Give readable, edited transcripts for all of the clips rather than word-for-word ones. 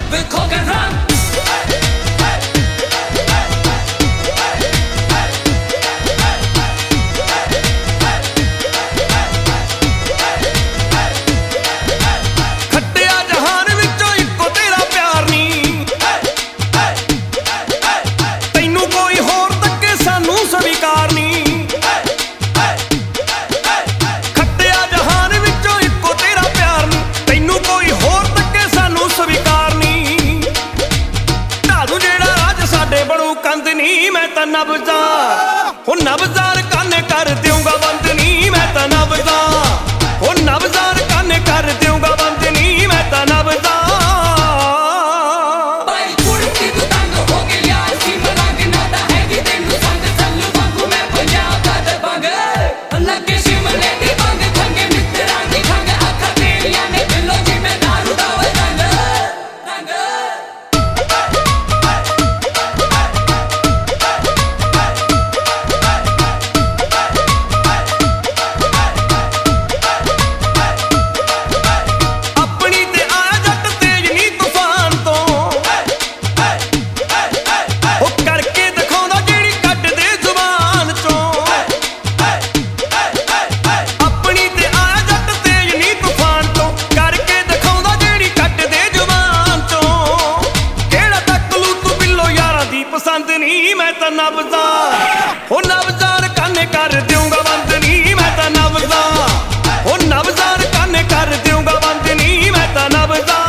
नबज़ार काने कर दूंगा बंद नी मैं ता नबज़ार नबज़ार काने कर दूंगा बंद नी मैं ता नबज़ार पसंद नहीं मैं ता नबज़ार नबज़ार काने कर दूंगा बंद नहीं मैं ता नबज़ार नबज़ार काने कर दूंगा बंद नहीं मैं ता नबज़ार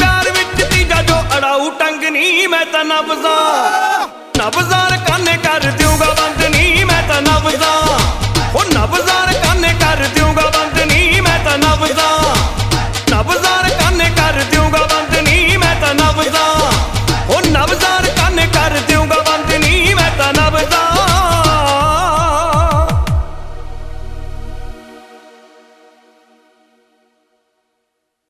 नबज़ार काने कर